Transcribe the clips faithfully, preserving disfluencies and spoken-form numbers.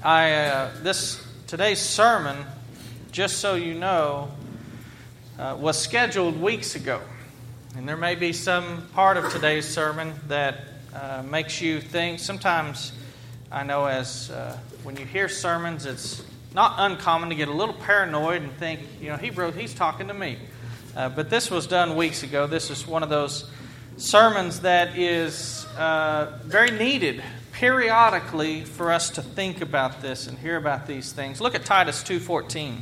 I uh, this today's sermon, just so you know, uh, was scheduled weeks ago, and there may be some part of today's sermon that uh, makes you think. Sometimes I know, as uh, when you hear sermons, it's not uncommon to get a little paranoid and think, you know, he wrote, he's talking to me. Uh, but this was done weeks ago. This is one of those sermons that is uh, very needed periodically for us to think about this and hear about these things. Look at Titus two fourteen.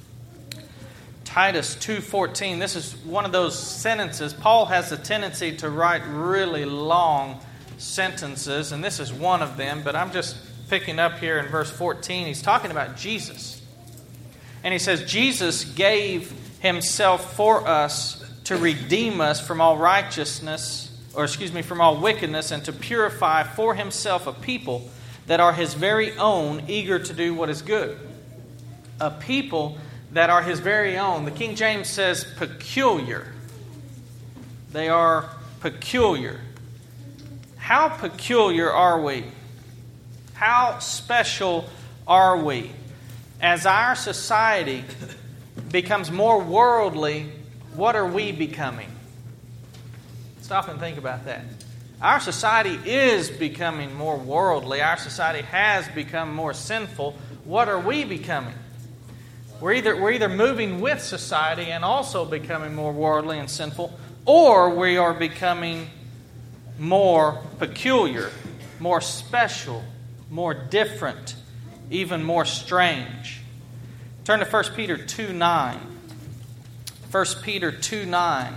Titus two fourteen. This is one of those sentences. Paul has a tendency to write really long sentences, and this is one of them, but I'm just picking up here in verse fourteen. He's talking about Jesus. And he says, Jesus gave himself for us to redeem us from all righteousness, or excuse me, from all wickedness, and to purify for himself a people that are his very own, eager to do what is good. A people that are his very own. The King James says peculiar. They are peculiar. How peculiar are we? How special are we? As our society becomes more worldly, what are we becoming? Stop and think about that. Our society is becoming more worldly. Our society has become more sinful. What are we becoming? We're either, we're either moving with society and also becoming more worldly and sinful, or we are becoming more peculiar, more special, more different, even more strange. Turn to First Peter two nine. First Peter two nine.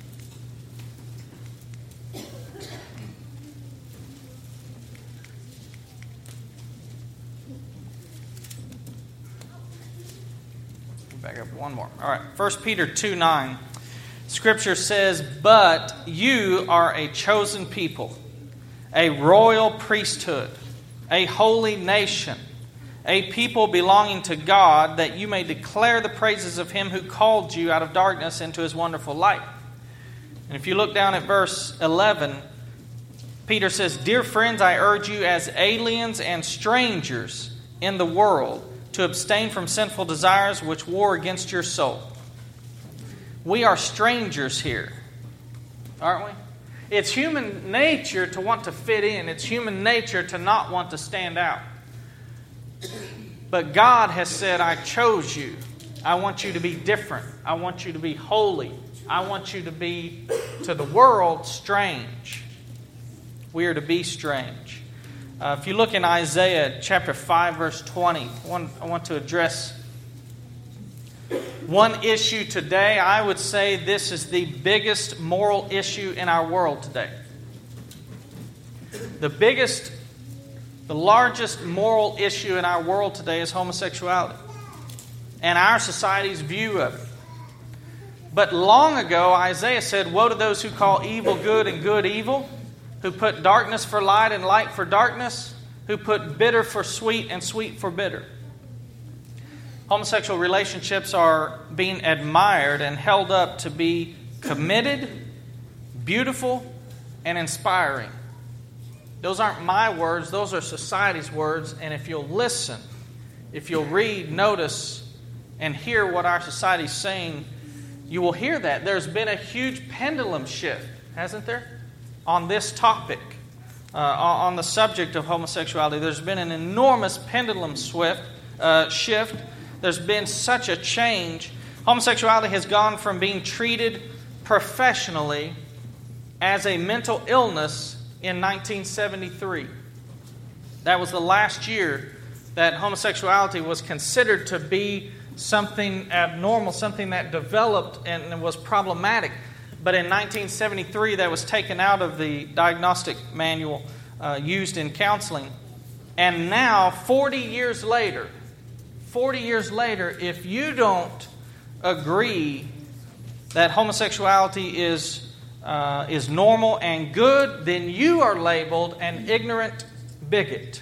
Back up one more. All right, First Peter two nine. Scripture says, "But you are a chosen people, a royal priesthood, a holy nation, a people belonging to God, that you may declare the praises of Him who called you out of darkness into His wonderful light." And if you look down at verse eleven, Peter says, "Dear friends, I urge you as aliens and strangers in the world to abstain from sinful desires which war against your soul." We are strangers here, aren't we? It's human nature to want to fit in. It's human nature to not want to stand out. But God has said, I chose you. I want you to be different. I want you to be holy. I want you to be, to the world, strange. We are to be strange. Uh, if you look in Isaiah chapter five, verse twenty, I want, I want to address one issue today. I would say this is the biggest moral issue in our world today. The biggest, the largest moral issue in our world today is homosexuality and our society's view of it. But long ago, Isaiah said, "Woe to those who call evil good and good evil, who put darkness for light and light for darkness, who put bitter for sweet and sweet for bitter." Homosexual relationships are being admired and held up to be committed, beautiful, and inspiring. Those aren't my words, those are society's words. And if you'll listen, if you'll read, notice, and hear what our society is saying, you will hear that. There's been a huge pendulum shift, hasn't there, on this topic, uh, on the subject of homosexuality. There's been an enormous pendulum swift, uh, shift. There's been such a change. Homosexuality has gone from being treated professionally as a mental illness in nineteen seventy-three. That was the last year that homosexuality was considered to be something abnormal, something that developed and was problematic. But in nineteen seventy-three, that was taken out of the diagnostic manual uh, used in counseling. And now, forty years later, forty years later, if you don't agree that homosexuality is uh, is normal and good, then you are labeled an ignorant bigot.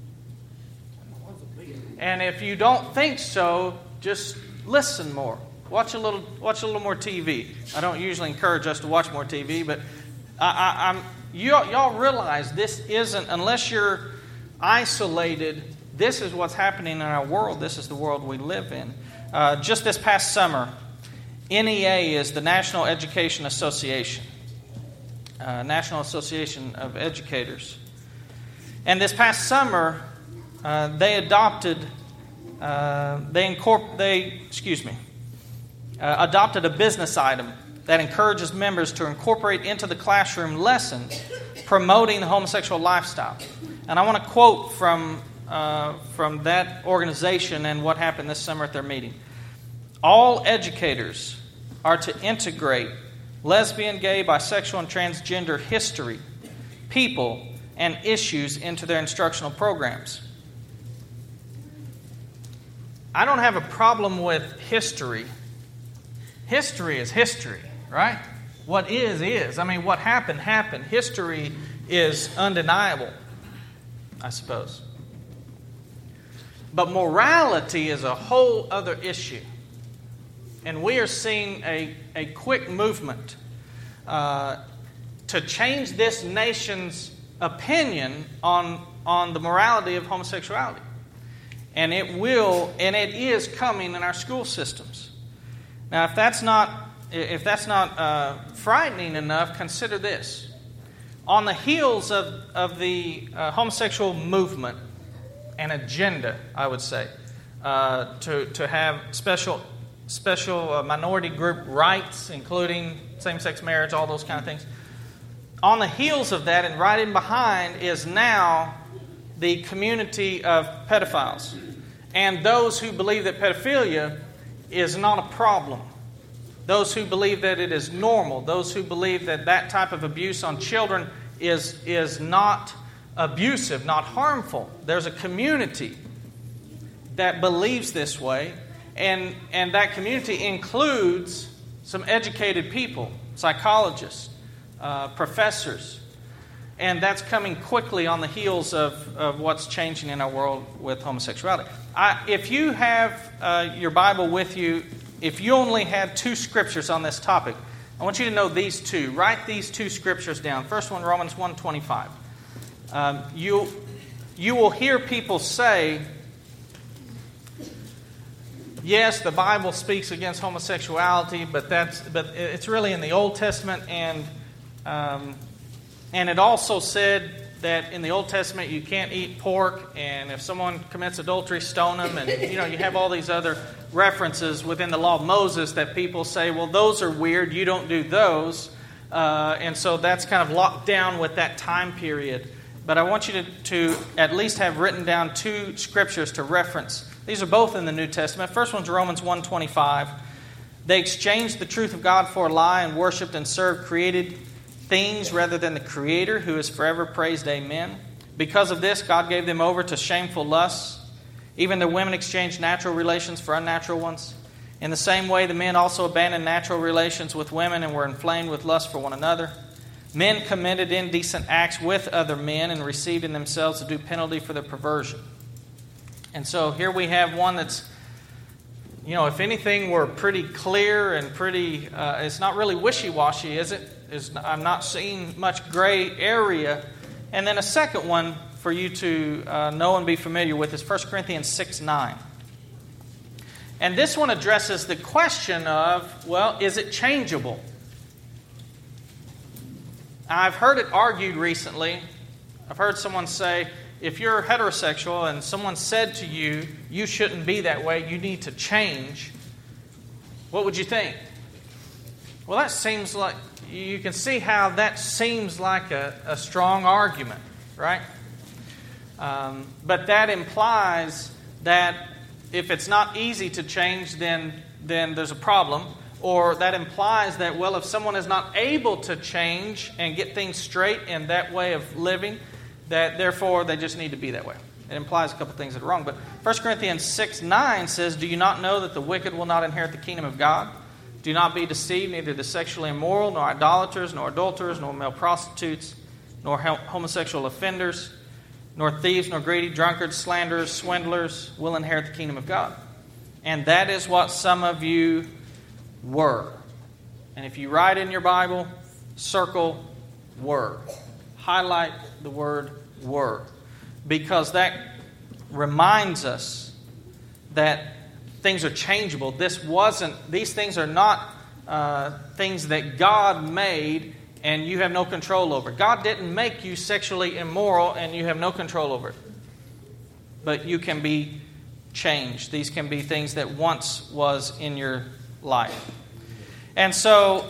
And if you don't think so, just listen more. Watch a little, watch a little more T V. I don't usually encourage us to watch more T V, but I, I, I'm you, y'all realize this isn't, unless you're isolated This is what's happening in our world. This is the world we live in. Uh, just this past summer, N E A is the National Education Association, uh, National Association of Educators. And this past summer, uh, they adopted, uh, they incorpor- they excuse me, uh, adopted a business item that encourages members to incorporate into the classroom lessons promoting the homosexual lifestyle. And I want to quote from uh, from that organization and what happened this summer at their meeting. All educators are to integrate lesbian, gay, bisexual, and transgender history, people, and issues into their instructional programs. I don't have a problem with history. History is history, right? What is, is. I mean, what happened, happened. History is undeniable, I suppose. But morality is a whole other issue. And we are seeing a, a quick movement uh, to change this nation's opinion on, on the morality of homosexuality. And it will, and it is coming in our school systems. Now, if that's not, if that's not uh, frightening enough, consider this. On the heels of, of the uh, homosexual movement and agenda, I would say, uh, to, to have special special uh, minority group rights, including same-sex marriage, all those kind of things. On the heels of that and right in behind is now the community of pedophiles and those who believe that pedophilia is not a problem. Those who believe that it is normal. Those who believe that that type of abuse on children is, is not abusive, not harmful. There's a community that believes this way, and, and that community includes some educated people, psychologists, uh, professors, and that's coming quickly on the heels of, of what's changing in our world with homosexuality. I, if you have uh, your Bible with you, if you only had two scriptures on this topic, I want you to know these two. Write these two scriptures down. First one, Romans one twenty-five. Um, you, you will hear people say, yes, the Bible speaks against homosexuality, but that's but it's really in the Old Testament, and um, and it also said that in the Old Testament you can't eat pork, and if someone commits adultery, stone them, and you know you have all these other references within the law of Moses that people say, well, those are weird, you don't do those, uh, and so that's kind of locked down with that time period. But I want you to, to at least have written down two scriptures to reference. These are both in the New Testament. First one's Romans one twenty-five. They exchanged the truth of God for a lie and worshipped and served created things rather than the Creator, who is forever praised. Amen. Because of this, God gave them over to shameful lusts. Even the women exchanged natural relations for unnatural ones. In the same way, the men also abandoned natural relations with women and were inflamed with lust for one another. Men committed indecent acts with other men and received in themselves a due penalty for their perversion. And so here we have one that's, you know, if anything, we're pretty clear and pretty, uh, it's not really wishy-washy, is it? It's, I'm not seeing much gray area. And then a second one for you to uh, know and be familiar with is First Corinthians six nine. And this one addresses the question of, well, is it changeable? I've heard it argued recently. I've heard someone say, if you're heterosexual and someone said to you, you shouldn't be that way, you need to change, what would you think? Well, that seems like, you can see how that seems like a, a strong argument, right? Um, but that implies that if it's not easy to change, then, then there's a problem. Or that implies that, well, if someone is not able to change and get things straight in that way of living, that therefore they just need to be that way. It implies a couple things that are wrong. But First Corinthians six nine says, do you not know that the wicked will not inherit the kingdom of God? Do not be deceived, neither the sexually immoral, nor idolaters, nor adulterers, nor male prostitutes, nor homosexual offenders, nor thieves, nor greedy, drunkards, slanderers, swindlers will inherit the kingdom of God. And that is what some of you were. And if you write in your Bible, circle were. Highlight the word were. Because that reminds us that things are changeable. This wasn't, these things are not uh, things that God made and you have no control over. God didn't make you sexually immoral and you have no control over it. But you can be changed. These can be things that once was in your life. And so,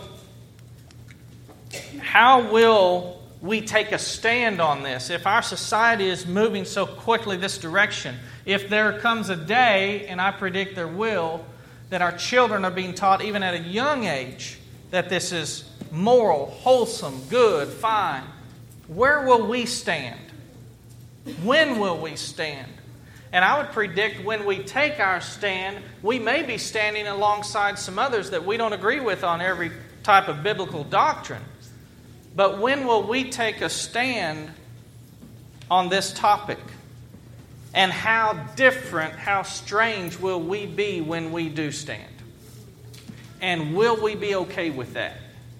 how will we take a stand on this? If our society is moving so quickly this direction, if there comes a day, and I predict there will, that our children are being taught even at a young age that this is moral, wholesome, good, fine, where will we stand? When will we stand? And I would predict when we take our stand, we may be standing alongside some others that we don't agree with on every type of biblical doctrine. But when will we take a stand on this topic? And how different, how strange will we be when we do stand? And will we be okay with that?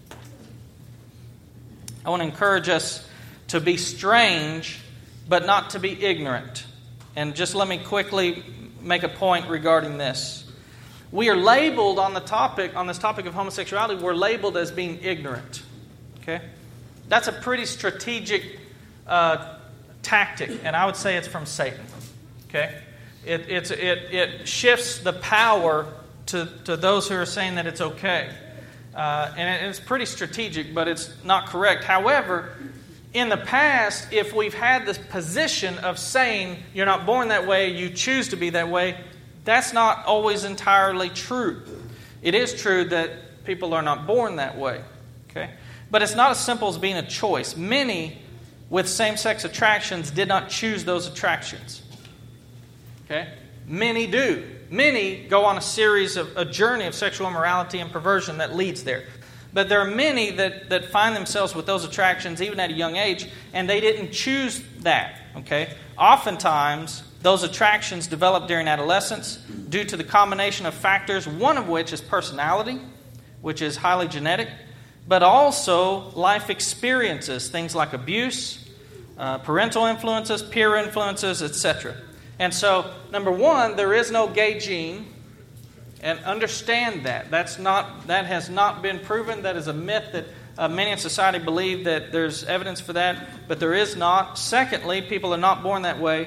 I want to encourage us to be strange, but not to be ignorant. And just let me quickly make a point regarding this. We are labeled on the topic, on this topic of homosexuality, we're labeled as being ignorant. Okay? That's a pretty strategic uh, tactic, and I would say it's from Satan. Okay? It, it's, it, it shifts the power to, to those who are saying that it's okay. Uh, and it, it's pretty strategic, but it's not correct. However, in the past, if we've had this position of saying you're not born that way, you choose to be that way, that's not always entirely true. It is true that people are not born that way. Okay? But it's not as simple as being a choice. Many with same-sex attractions did not choose those attractions. Okay? Many do. Many go on a series of a journey of sexual immorality and perversion that leads there. But there are many that, that find themselves with those attractions even at a young age, and they didn't choose that. Okay? Oftentimes, those attractions develop during adolescence due to the combination of factors, one of which is personality, which is highly genetic, but also life experiences, things like abuse, uh, parental influences, peer influences, et cetera. And so, number one, there is no gay gene. And understand that. That's not, that has not been proven. That is a myth that uh, many in society believe that there's evidence for that, but there is not. Secondly, people are not born that way.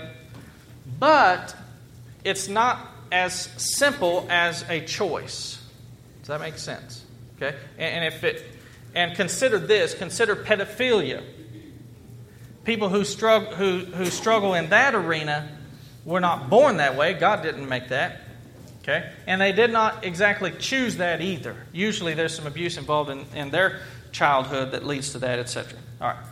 But it's not as simple as a choice. Does that make sense? Okay? And, and if it, and consider this, consider pedophilia. People who struggle, who, who struggle in that arena were not born that way. God didn't make that. Okay? And they did not exactly choose that either. Usually there's some abuse involved in, in their childhood that leads to that, et cetera. All right.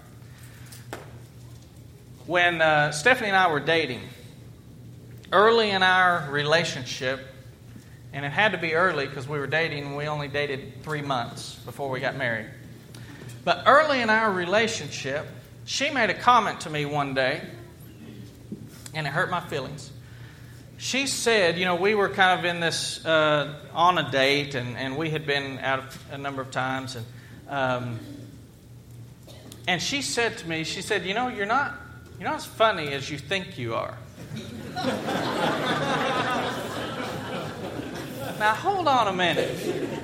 When uh, Stephanie and I were dating, early in our relationship, and it had to be early because we were dating and we only dated three months before we got married. But early in our relationship, she made a comment to me one day, and it hurt my feelings. She said, you know, we were kind of in this, uh, on a date, and, and we had been out a number of times. And um, and she said to me, she said, you know, you're not, you're not as funny as you think you are. Now, hold on a minute.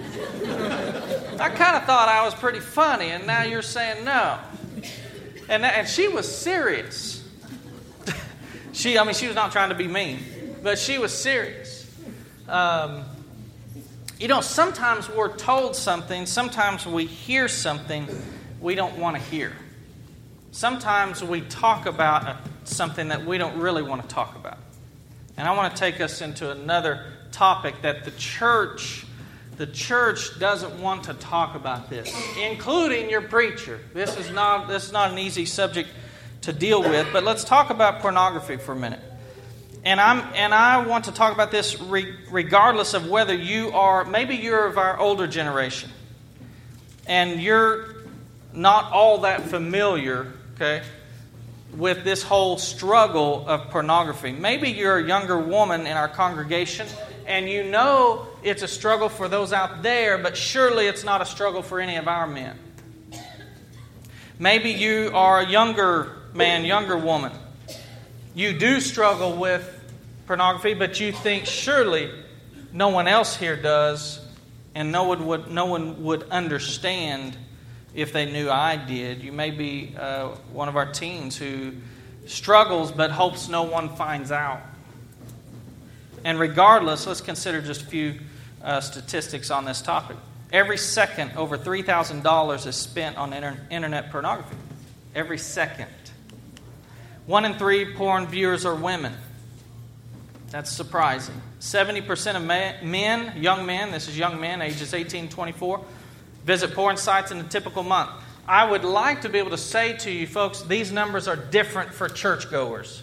I kind of thought I was pretty funny, and now you're saying no. And, and she was serious. she, I mean, she was not trying to be mean. But she was serious. Um, you know, sometimes we're told something, sometimes we hear something we don't want to hear. Sometimes we talk about a, something that we don't really want to talk about. And I want to take us into another topic that the church, the church doesn't want to talk about this, including your preacher. This is not, this is not an easy subject to deal with, but let's talk about pornography for a minute. And I'm and I want to talk about this re- regardless of whether you are, maybe you're of our older generation, and you're not all that familiar, okay, with this whole struggle of pornography. Maybe you're a younger woman in our congregation, and you know it's a struggle for those out there, but surely it's not a struggle for any of our men. Maybe you are a younger man, younger woman. You do struggle with pornography, but you think surely no one else here does, and no one would, no one would understand if they knew I did. You may be uh, one of our teens who struggles but hopes no one finds out. And regardless, let's consider just a few uh, statistics on this topic. Every second, over three thousand dollars is spent on inter- internet pornography. Every second. One in three porn viewers are women. That's surprising. seventy percent of men, young men, this is young men, ages eighteen to twenty-four, visit porn sites in a typical month. I would like to be able to say to you folks, these numbers are different for churchgoers.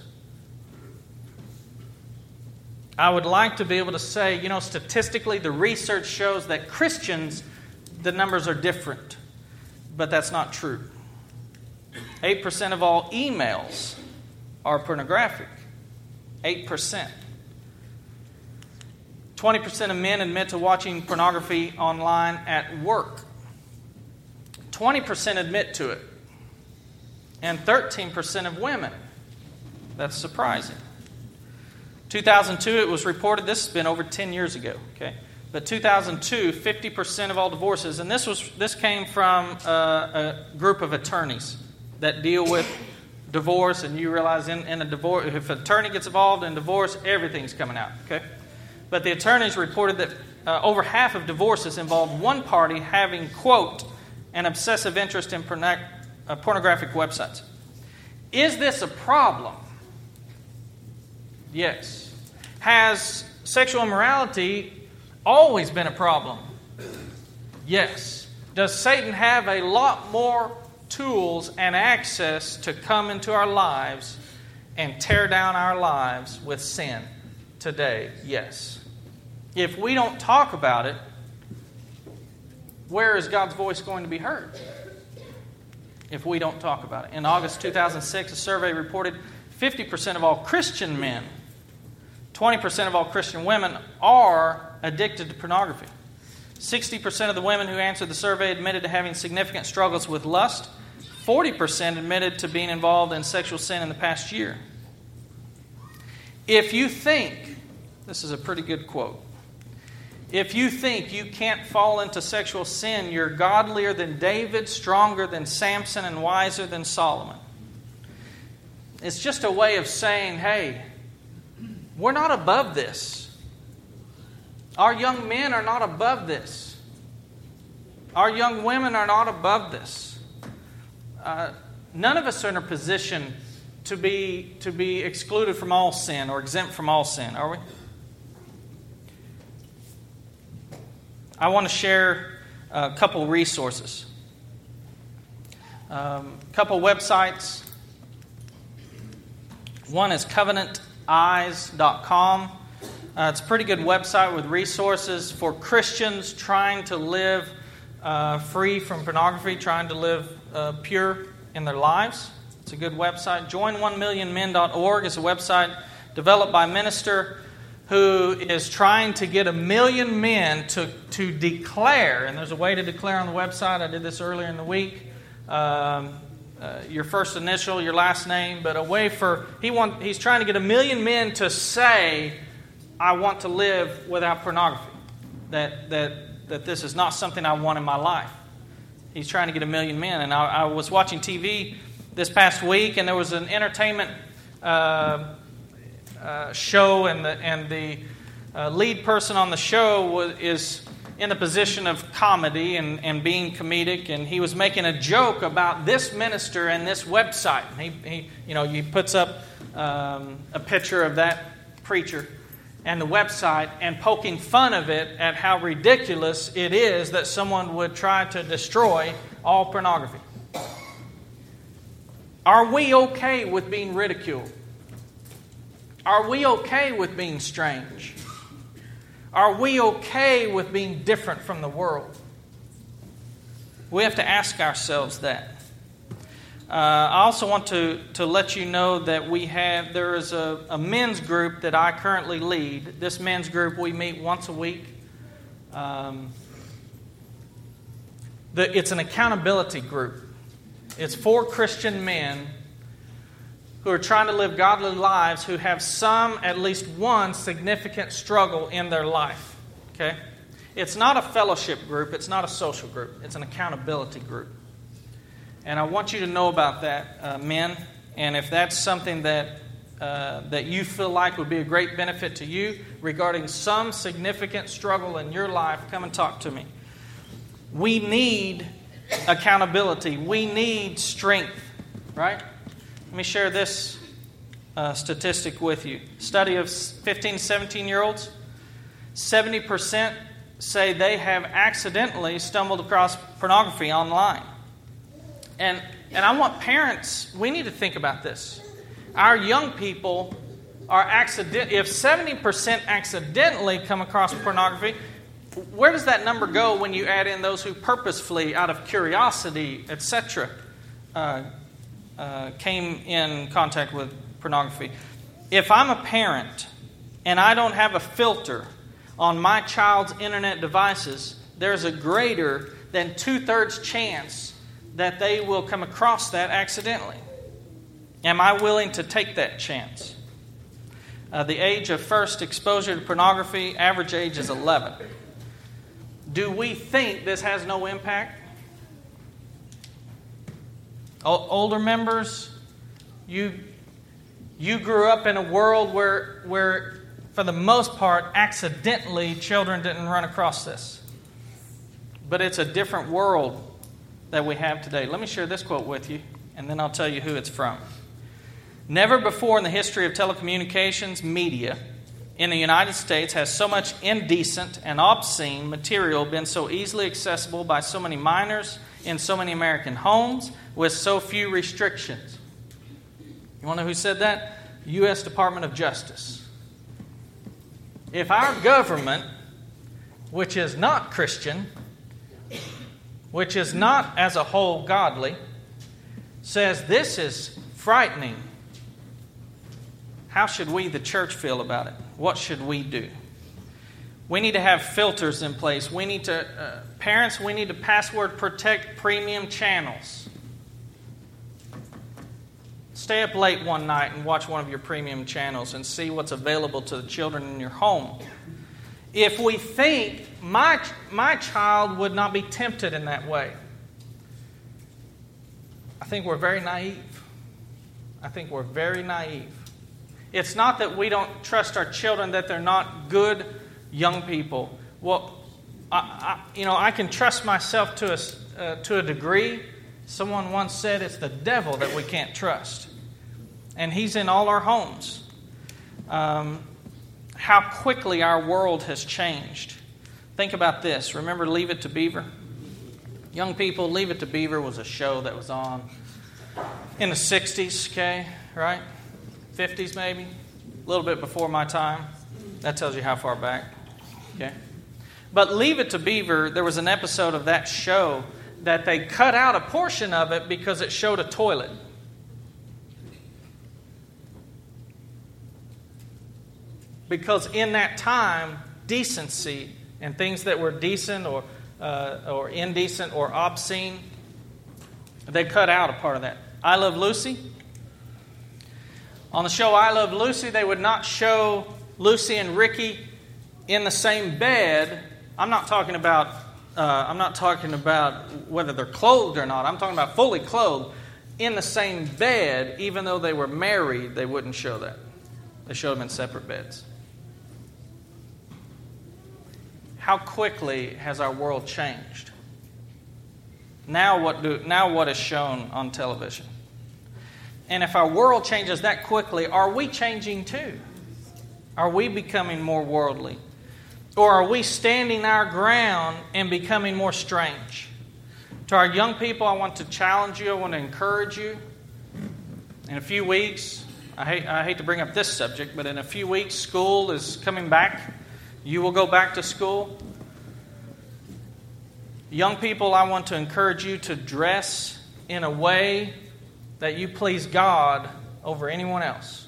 I would like to be able to say, you know, statistically, the research shows that Christians, the numbers are different. But that's not true. eight percent of all emails are pornographic. eight percent. twenty percent of men admit to watching pornography online at work. twenty percent admit to it. And thirteen percent of women. That's surprising. two thousand two, it was reported, this has been over ten years ago, okay? But two thousand two, fifty percent of all divorces, and this was this came from uh, a group of attorneys that deal with divorce, and you realize in, in a divorce, if an attorney gets involved in divorce, everything's coming out, okay? But the attorneys reported that uh, over half of divorces involved one party having, quote, an obsessive interest in porno- uh, pornographic websites. Is this a problem? Yes. Has sexual immorality always been a problem? Yes. Does Satan have a lot more tools and access to come into our lives and tear down our lives with sin today? Yes. If we don't talk about it, where is God's voice going to be heard? If we don't talk about it. In August two thousand six, a survey reported fifty percent of all Christian men, twenty percent of all Christian women are addicted to pornography. sixty percent of the women who answered the survey admitted to having significant struggles with lust. forty percent admitted to being involved in sexual sin in the past year. If you think, this is a pretty good quote, if you think you can't fall into sexual sin, you're godlier than David, stronger than Samson, and wiser than Solomon. It's just a way of saying, hey, we're not above this. Our young men are not above this. Our young women are not above this. Uh, none of us are in a position to be, to be excluded from all sin or exempt from all sin, are we? I want to share a couple resources. A um, couple websites. One is covenant eyes dot com. Uh, it's a pretty good website with resources for Christians trying to live uh, free from pornography, trying to live uh, pure in their lives. It's a good website. join one million men dot org is a website developed by a minister who is trying to get a million men to, to declare, and there's a way to declare on the website. I did this earlier in the week. Um, Uh, your first initial, your last name, but a way for, he want, he's trying to get a million men to say, I want to live without pornography. That that that this is not something I want in my life. He's trying to get a million men. And I, I was watching T V this past week, and there was an entertainment uh, uh, show, and the, and the uh, lead person on the show was, is in the position of comedy and, and being comedic, and he was making a joke about this minister and this website. He, he you know, he puts up um, a picture of that preacher and the website and poking fun of it at how ridiculous it is that someone would try to destroy all pornography. Are we okay with being ridiculed? Are we okay with being strange? Are we okay with being different from the world? We have to ask ourselves that. Uh, I also want to, to let you know that we have there is a, a men's group that I currently lead. This men's group, we meet once a week. Um, the, it's an accountability group. It's for Christian men who are trying to live godly lives who have some, at least one, significant struggle in their life. Okay? It's not a fellowship group. It's not a social group. It's an accountability group. And I want you to know about that, uh, men. And if that's something that uh, that you feel like would be a great benefit to you regarding some significant struggle in your life, come and talk to me. We need accountability. We need strength, right? Let me share this uh, statistic with you. Study of fifteen, seventeen-year-olds. seventy percent say they have accidentally stumbled across pornography online. And and I want parents, we need to think about this. Our young people are accident. If seventy percent accidentally come across pornography, where does that number go when you add in those who purposefully, out of curiosity, et cetera, uh, uh, came in contact with pornography? If I'm a parent and I don't have a filter on my child's internet devices, there's a greater than two-thirds chance that they will come across that accidentally. Am I willing to take that chance? Uh, the age of first exposure to pornography, average age is eleven. Do we think this has no impact? O- older members, you you grew up in a world where where for the most part accidentally children didn't run across this. But it's a different world that we have today. Let me share this quote with you, and then I'll tell you who it's from. Never before in the history of telecommunications media in the United States has so much indecent and obscene material been so easily accessible by so many minors in so many American homes with so few restrictions. You want to know who said that? U S Department of Justice. If our government, which is not Christian, which is not as a whole godly, says this is frightening, how should we, the church, feel about it? What should we do? We need to have filters in place. We need to, uh, parents, we need to password protect premium channels. Stay up late one night and watch one of your premium channels and see what's available to the children in your home. If we think my, my child would not be tempted in that way, I think we're very naive. I think we're very naive. It's not that we don't trust our children, that they're not good young people. Well, I, I, you know, I can trust myself to a, uh, to a degree. Someone once said it's the devil that we can't trust. And he's in all our homes. Um, how quickly our world has changed. Think about this. Remember Leave It to Beaver? Young people, Leave It to Beaver was a show that was on in the sixties, okay, right? fifties maybe, a little bit before my time. That tells you how far back. Okay. But Leave It to Beaver, there was an episode of that show that they cut out a portion of it because it showed a toilet. Because in that time, decency and things that were decent or uh, or indecent or obscene, they cut out a part of that. I Love Lucy. On the show I Love Lucy, they would not show Lucy and Ricky in the same bed. I'm not talking about uh, I'm not talking about whether they're clothed or not. I'm talking about fully clothed in the same bed, even though they were married. They wouldn't show that. They showed them in separate beds. How quickly has our world changed? Now what do now what is shown on television? And if our world changes that quickly, are we changing too? Are we becoming more worldly? Or are we standing our ground and becoming more strange? To our young people, I want to challenge you. I want to encourage you. In a few weeks, I hate, I hate to bring up this subject, but in a few weeks, school is coming back. You will go back to school. Young people, I want to encourage you to dress in a way that you please God over anyone else.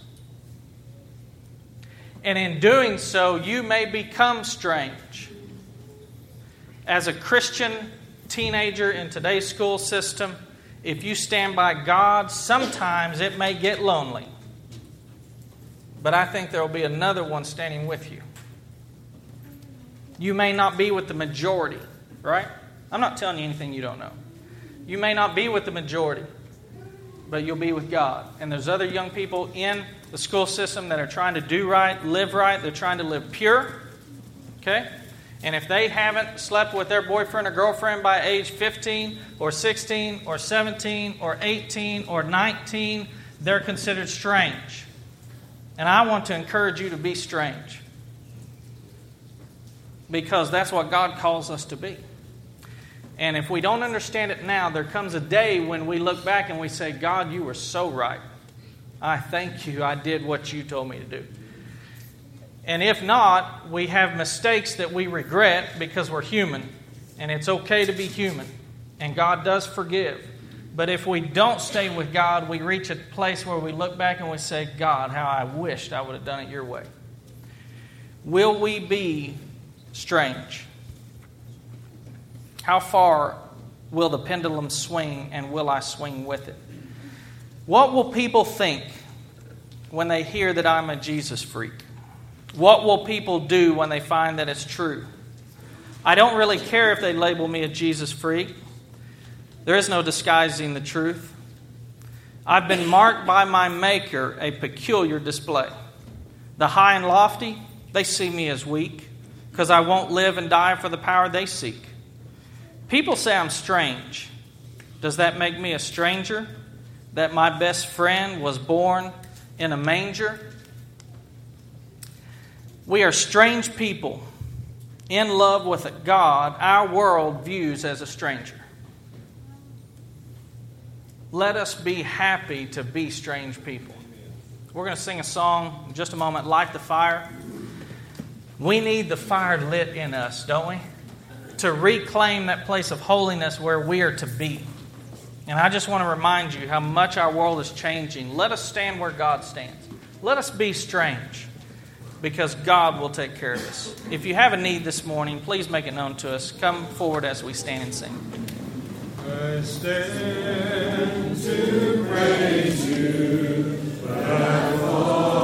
And in doing so, you may become strange. As a Christian teenager in today's school system, if you stand by God, sometimes it may get lonely. But I think there will be another one standing with you. You may not be with the majority, right? I'm not telling you anything you don't know. You may not be with the majority, but you'll be with God. And there's other young people in the school system that are trying to do right, live right. They're trying to live pure. Okay? And if they haven't slept with their boyfriend or girlfriend by age fifteen or sixteen or seventeen or eighteen or nineteen, they're considered strange. And I want to encourage you to be strange. Because that's what God calls us to be. And if we don't understand it now, there comes a day when we look back and we say, God, you were so right. I thank you. I did what you told me to do. And if not, we have mistakes that we regret because we're human. And it's okay to be human. And God does forgive. But if we don't stay with God, we reach a place where we look back and we say, God, how I wished I would have done it your way. Will we be strange? How far will the pendulum swing, and will I swing with it? What will people think when they hear that I'm a Jesus freak? What will people do when they find that it's true? I don't really care if they label me a Jesus freak. There is no disguising the truth. I've been marked by my Maker, a peculiar display. The high and lofty, they see me as weak, because I won't live and die for the power they seek. People say I'm strange. Does that make me a stranger? That my best friend was born in a manger? We are strange people in love with a God our world views as a stranger. Let us be happy to be strange people. We're going to sing a song in just a moment, Light the Fire. We need the fire lit in us, don't we? To reclaim that place of holiness where we are to be. And I just want to remind you how much our world is changing. Let us stand where God stands. Let us be strange, because God will take care of us. If you have a need this morning, please make it known to us. Come forward as we stand and sing. I stand to praise you, but I fall.